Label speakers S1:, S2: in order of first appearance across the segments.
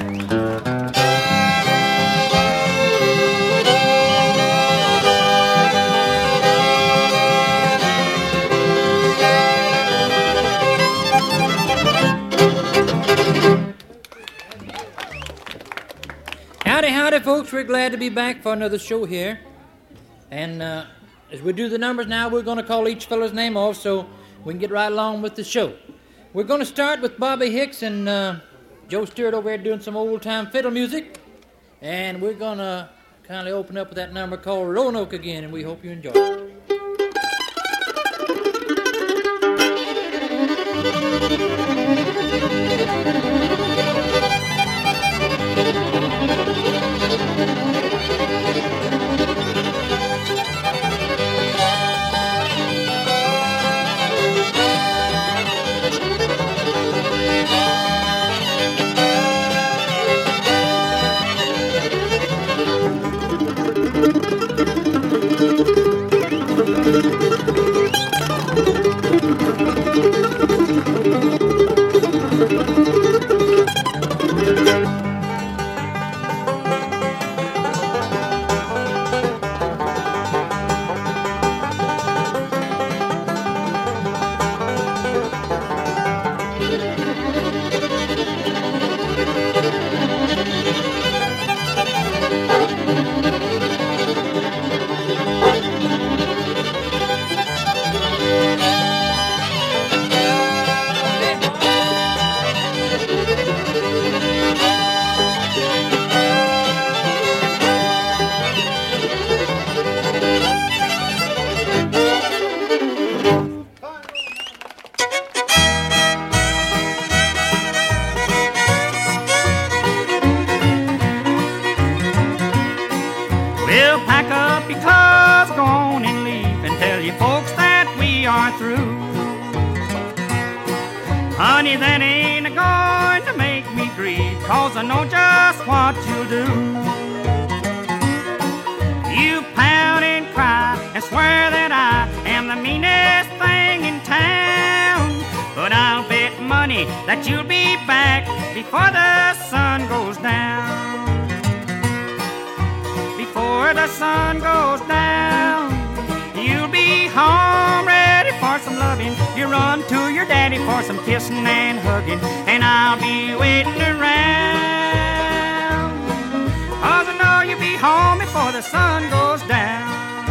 S1: Howdy, folks. We're glad to be back for another show here. And as we do the numbers now, we're going to call each fellow's name off so we can get right along with the show. We're going to start with Bobby Hicks and Joe Stewart over there doing some old-time fiddle music. And we're going to kindly open up with that number called Roanoke again, and we hope you enjoy it.
S2: Honey, that ain't going to make me grieve, 'cause I know just what you'll do. You pout and cry and swear that I am the meanest thing in town, but I'll bet money that you'll be back before the sun goes down. Before the sun goes down, you'll be home ready for some loving. You run to your daddy for some kissing and hugging, and I'll be waiting around, 'cause I know you'll be home before the sun goes down.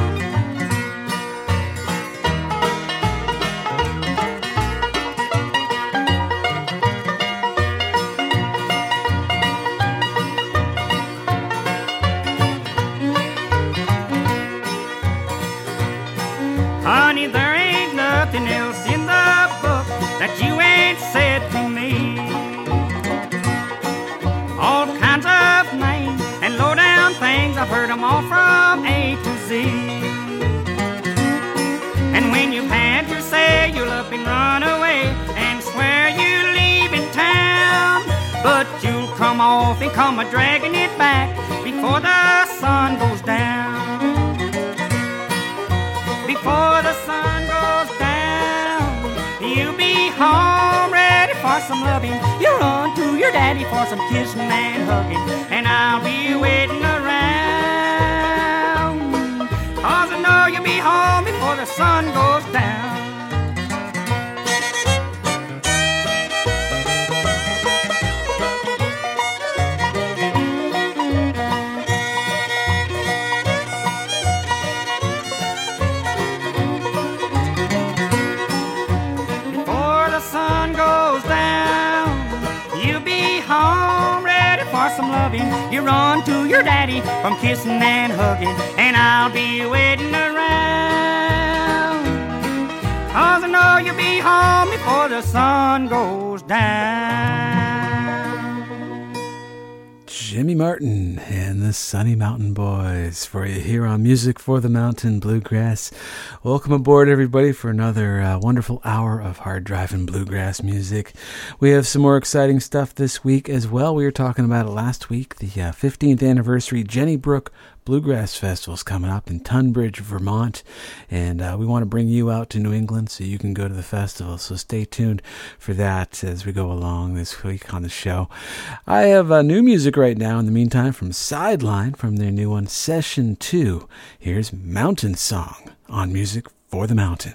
S2: Honey, there ain't nothing else in the book that you ain't said to me. All kinds of names and low-down things, I've heard them all from A to Z. And when you pant, you say you'll up and run away and swear you're leaving town, but you'll come off and come a-dragging it back before the sun goes down. Before the sun goes down, you'll be home ready for some loving. You run to your daddy for some kissing and hugging, and I'll be waiting around, 'cause I know you'll be home before the sun goes down. Some loving, you run to your daddy from kissing and hugging, and I'll be waiting around, 'cause I know you'll be home before the sun goes down.
S3: Jimmy Martin and the Sunny Mountain Boys for you here on Music for the Mountain Bluegrass. Welcome aboard, everybody, for another wonderful hour of hard-driving bluegrass music. We have some more exciting stuff this week as well. We were talking about it last week, the 15th anniversary Jenny Brook Bluegrass Festival's coming up in Tunbridge, Vermont, and we want to bring you out to New England so you can go to the festival. So stay tuned for that as we go along this week on the show. I have new music right now in the meantime from Sideline from their new one, Session 2. Here's Mountain Song on Music for the Mountain.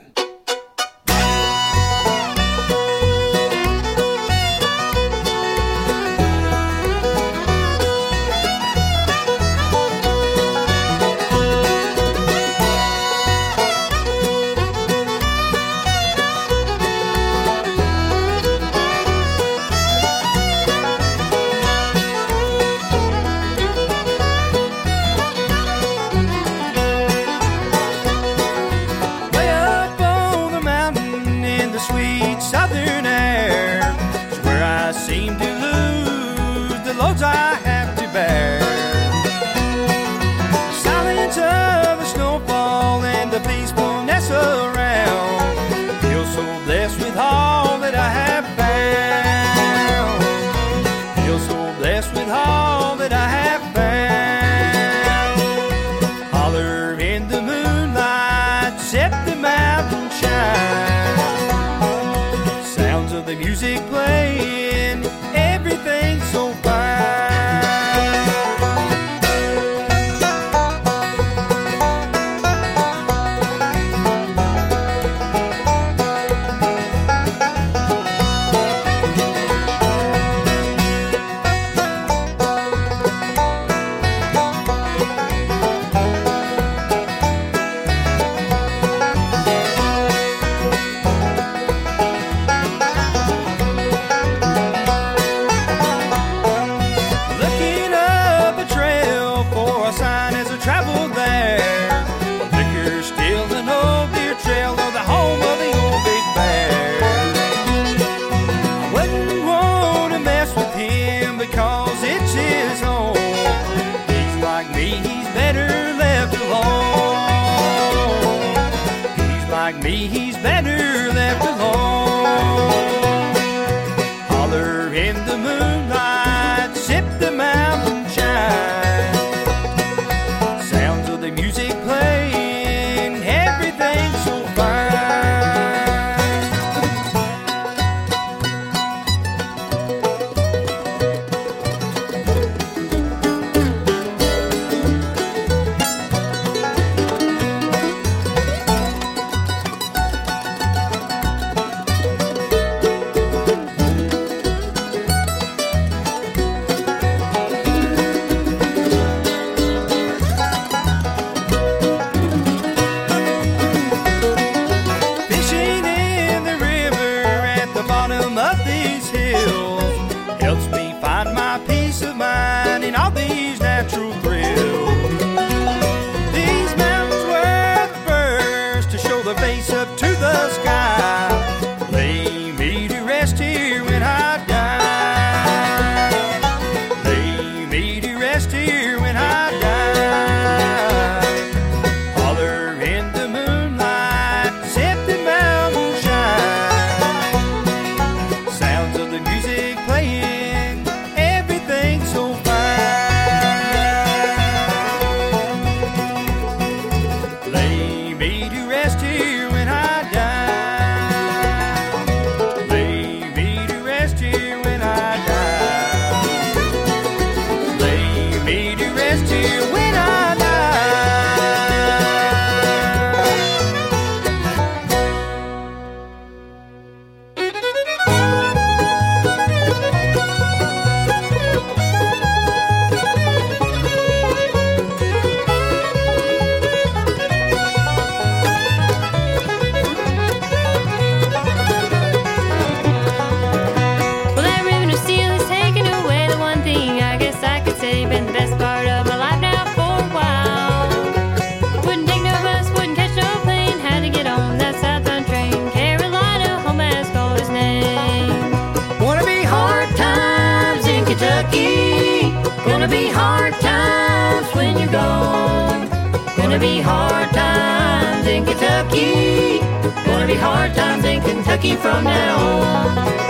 S4: Gonna be hard times when you're gone. Gonna be hard times in Kentucky. Gonna be hard times in Kentucky from now on.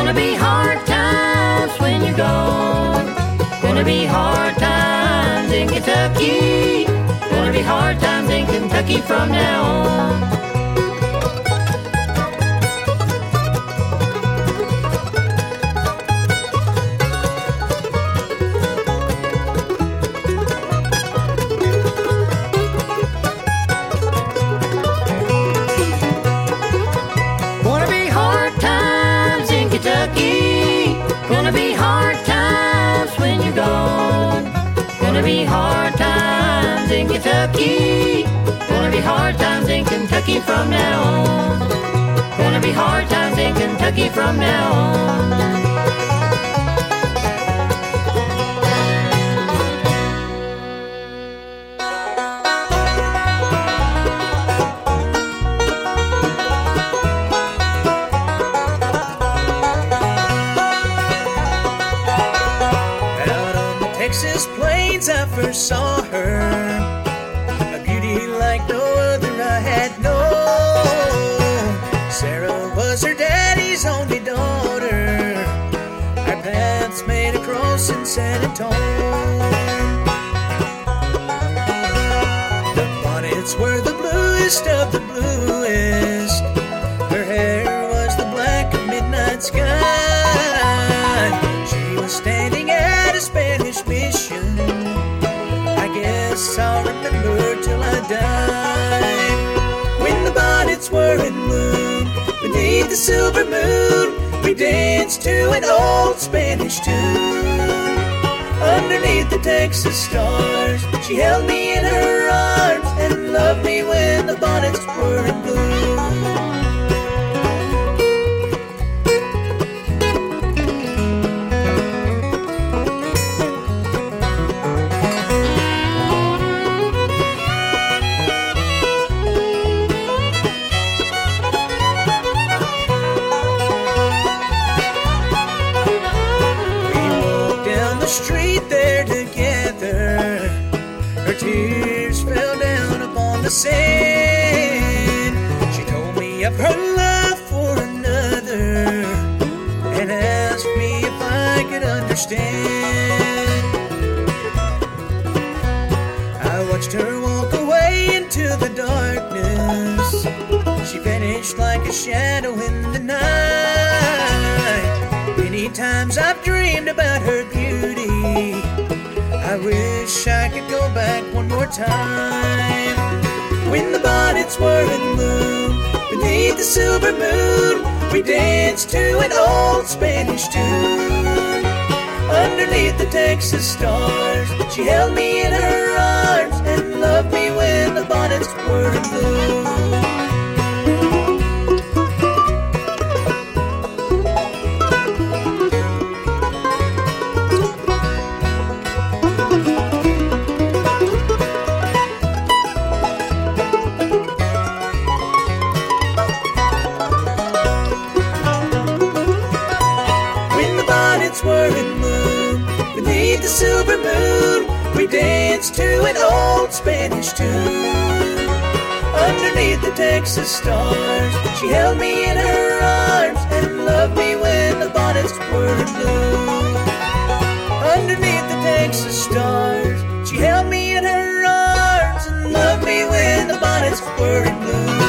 S4: Gonna be hard times when you're gone. Gonna be hard times in Kentucky. Gonna be hard times in Kentucky from now on. Gonna be hard times when you're gone. Gonna be hard times in Kentucky. Gonna be hard times in Kentucky from now on. Gonna be hard times in Kentucky from now on.
S5: I first saw her, a beauty like no other I had known. Sarah was her daddy's only daughter. Our paths made across in San Antonio. The bonnets were the bluest of the bluest. Her hair was the black of midnight sky. She was standing at a Spanish mission. I'll remember till I die. When the bonnets were in bloom, beneath the silver moon, we danced to an old Spanish tune. Underneath the Texas stars, she held me in her arms and loved me when the bonnets were in bloom. Street there together, her tears fell down upon the sand. She told me of her love for another and asked me if I could understand. I watched her walk away into the darkness. She vanished like a shadow in the night. Many times I've dreamed about her beauty. I wish I could go back one more time. When the bonnets were in bloom, beneath the silver moon, we danced to an old Spanish tune. Underneath the Texas stars, she held me in her arms and loved me when the bonnets were in bloom. Were in bloom, beneath the silver moon, we danced to an old Spanish tune. Underneath the Texas stars, she held me in her arms and loved me when the bonnets were in bloom. Underneath the Texas stars, she held me in her arms and loved me when the bonnets were in bloom.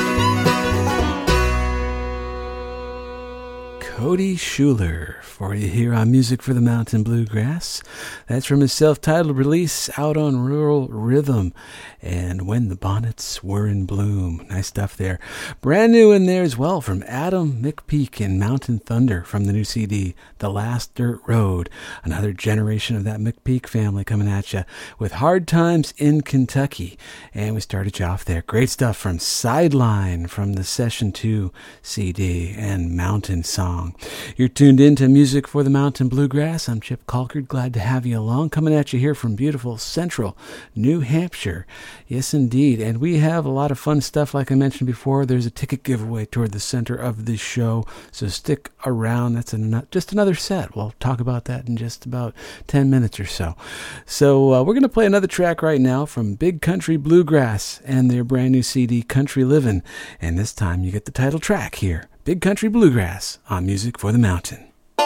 S3: Cody Schuler for you here on Music for the Mountain Bluegrass. That's from his self-titled release out on Rural Rhythm, and When the Bonnets Were in Bloom. Nice stuff there. Brand new in there as well from Adam McPeak and Mountain Thunder from the new CD, The Last Dirt Road. Another generation of that McPeak family coming at you with Hard Times in Kentucky. And we started you off there. Great stuff from Sideline from the Session 2 CD and Mountain Song. You're tuned in to Music for the Mountain Bluegrass. I'm Chip Colkard. Glad to have you along. Coming at you here from beautiful central New Hampshire. Yes, indeed. And we have a lot of fun stuff. Like I mentioned before, there's a ticket giveaway toward the center of the show. So stick around. That's just another set. We'll talk about that in just about 10 minutes or so. So we're going to play another track right now from Big Country Bluegrass and their brand new CD, Country Livin'. And this time you get the title track here. Big Country Bluegrass on Music for the Mountain.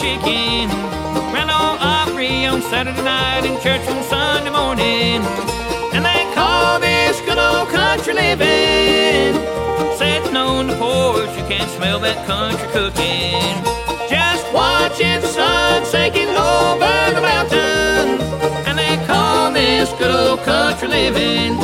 S2: chicken. Grandma Opry on Saturday night and church on Sunday morning. And they call this good old country living. Sitting on the porch, you can't smell that country cooking. Just watching the sun sinking over the mountain. And they call this good old country living.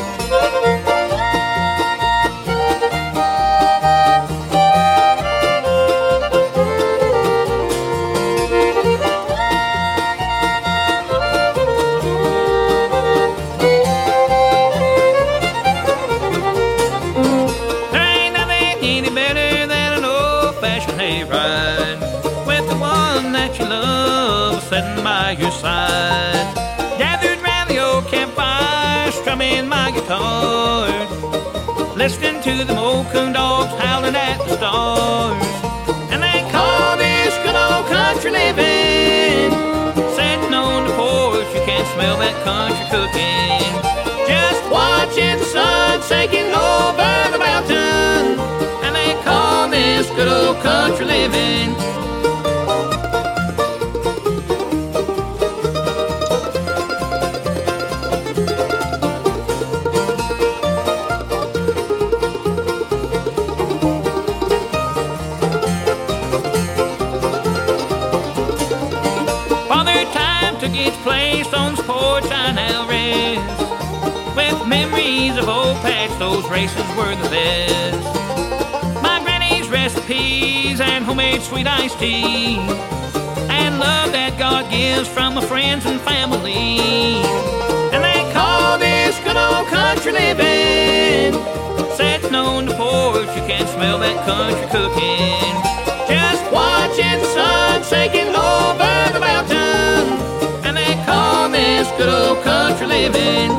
S2: Sitting by your side, gathered round the old campfire, strumming my guitar, listening to the old coon dogs howling at the stars. And they call this good old country living. Sitting on the porch, you can't smell that country cooking. Just watching the sun sinking over the mountain. And they call this good old country living. Place on the porch I now rest, with memories of old Patch, those races were the best. My granny's recipes and homemade sweet iced tea, and love that God gives from my friends and family. And they call this good old country living. Sitting on the porch, you can't smell that country cooking. Just watching the sun sinking over the mountain. Call this good old country living.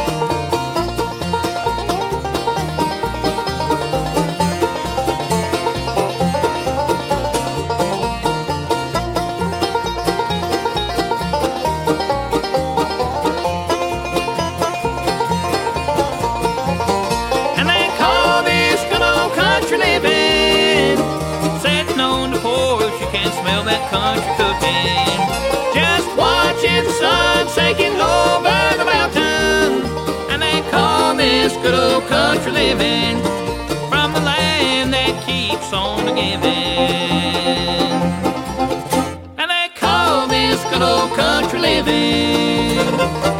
S2: And they call this good old country living. Sitting on the porch, you can't smell that country cooking. Just watching the sun sinking over the mountain. And they call this good old country living. From the land that keeps on giving. And they call this good old country living.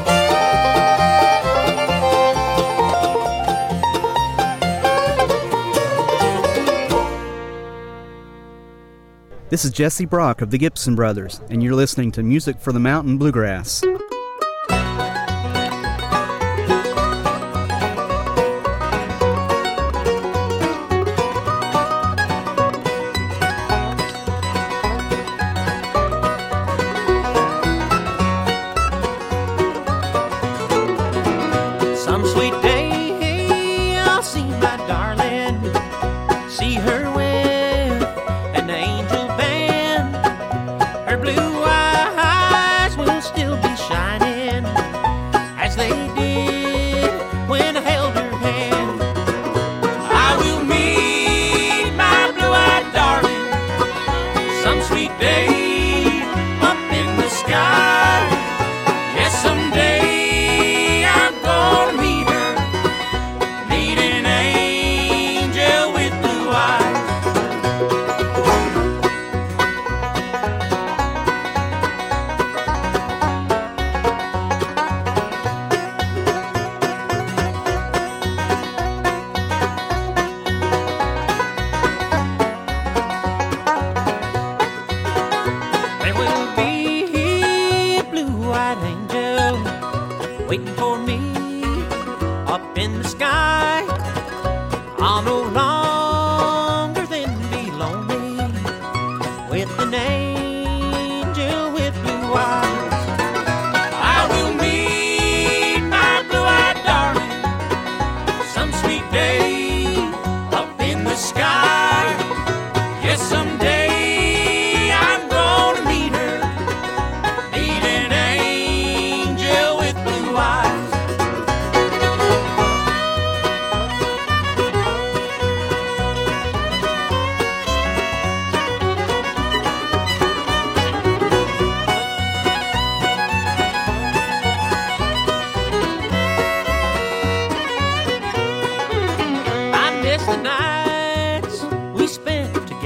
S6: This is Jesse Brock of the Gibson Brothers, and you're listening to Music for the Mountain Bluegrass.
S7: Some sweet day I'll see my darling, see her with an angel band. Her blue eyes will still be shining.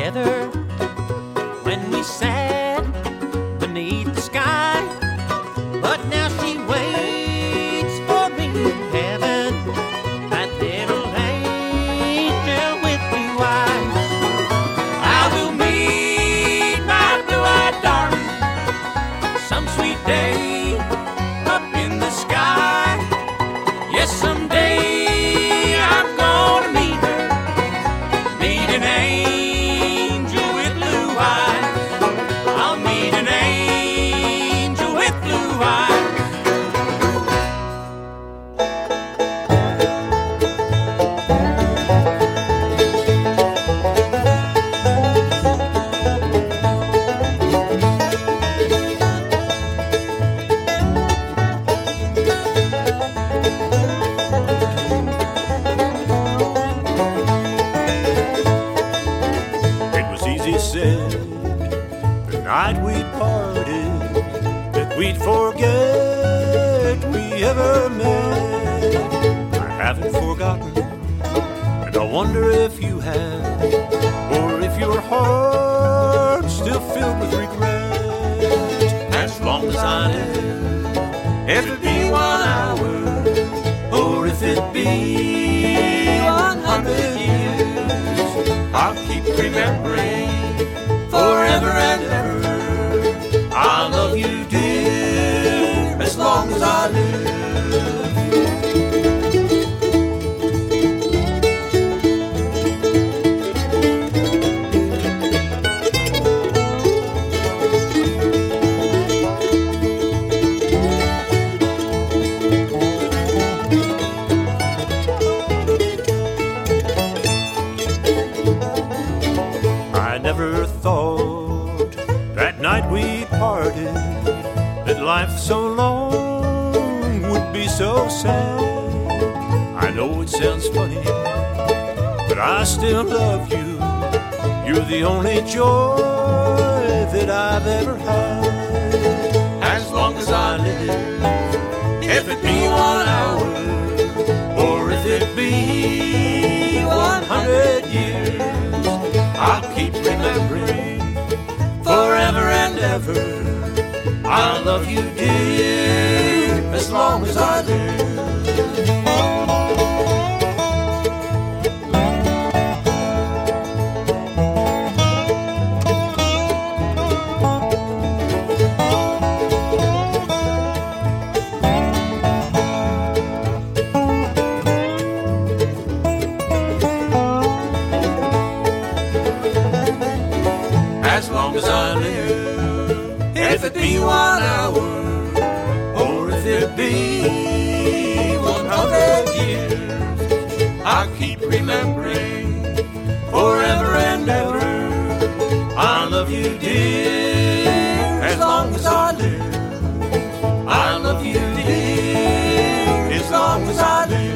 S7: together when we sat beneath the sky. But now she waits for me in heaven, that little angel with blue eyes. I will meet my blue-eyed darling some sweet day up in the sky. Yes, someday I'm gonna meet her, meet an angel with blue eyes. I'll meet an angel with blue eyes.
S8: It was easy said the night we parted that we'd forget we ever met. I haven't forgotten, and I wonder if you have, or if your heart's still filled with regret. As long as I live, if it be 1 hour, or if it be 100 years, I'll keep remembering forever and ever. I love you, dear, as long as I live. I never thought that night we parted that life so long would be so sad. I know it sounds funny, but I still love you. You're the only joy that I've ever had. As long as I live, if it be 1 hour, or if it be 100 years, I'll keep remembering forever and ever. I love you, dear, as long as I live. As long as I live, if it be 1 hour, or if it be 100 years, I'll keep remembering forever and ever. I love you, dear, as long as I live. I love you, dear, as long as I live.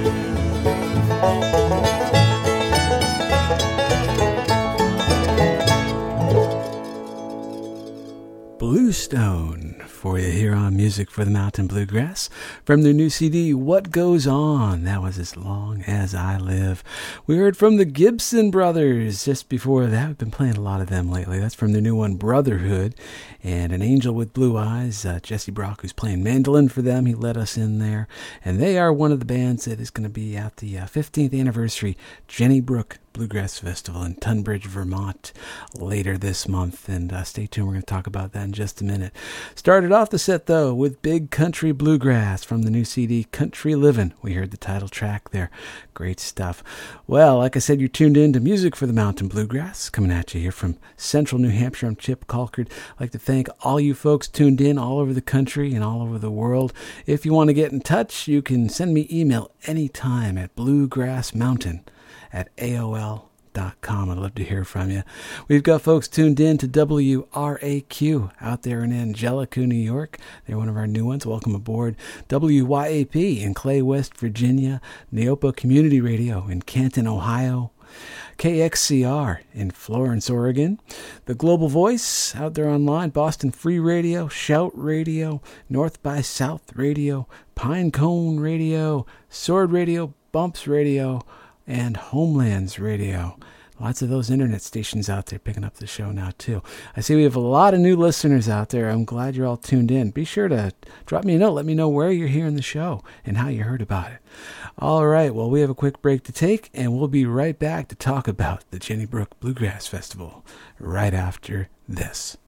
S3: Bluestone for you here on Music for the Mountain Bluegrass from their new CD, What Goes On. That was As Long As I Live. We heard from the Gibson Brothers just before that. We've been playing a lot of them lately. That's from their new one, Brotherhood, and An Angel with Blue Eyes. Jesse Brock, who's playing mandolin for them, he let us in there. And they are one of the bands that is going to be at the 15th anniversary Jenny Brook Bluegrass Festival in Tunbridge, Vermont later this month. And stay tuned, we're going to talk about that in just a minute. Started off the set, though, with Big Country Bluegrass from the new CD, Country Livin'. We heard the title track there. Great stuff. Well, like I said, you're tuned in to Music for the Mountain Bluegrass, coming at you here from Central New Hampshire. I'm Chip Colcord. I'd like to thank all you folks tuned in all over the country and all over the world. If you want to get in touch, you can send me email anytime at bluegrassmountain@aol.com. I'd love to hear from you. We've got folks tuned in to WRAQ out there in Angelica, New York. They're one of our new ones. Welcome aboard. WYAP in Clay, West Virginia. Neopa Community Radio in Canton, Ohio. KXCR in Florence, Oregon. The Global Voice out there online. Boston Free Radio, Shout Radio, North by South Radio, Pinecone Radio, Sword Radio, Bumps Radio, and Homelands Radio. Lots of those internet stations out there picking up the show now, too. I see we have a lot of new listeners out there. I'm glad you're all tuned in. Be sure to drop me a note. Let me know where you're hearing the show and how you heard about it. All right, well, we have a quick break to take, and we'll be right back to talk about the Jenny Brook Bluegrass Festival right after this.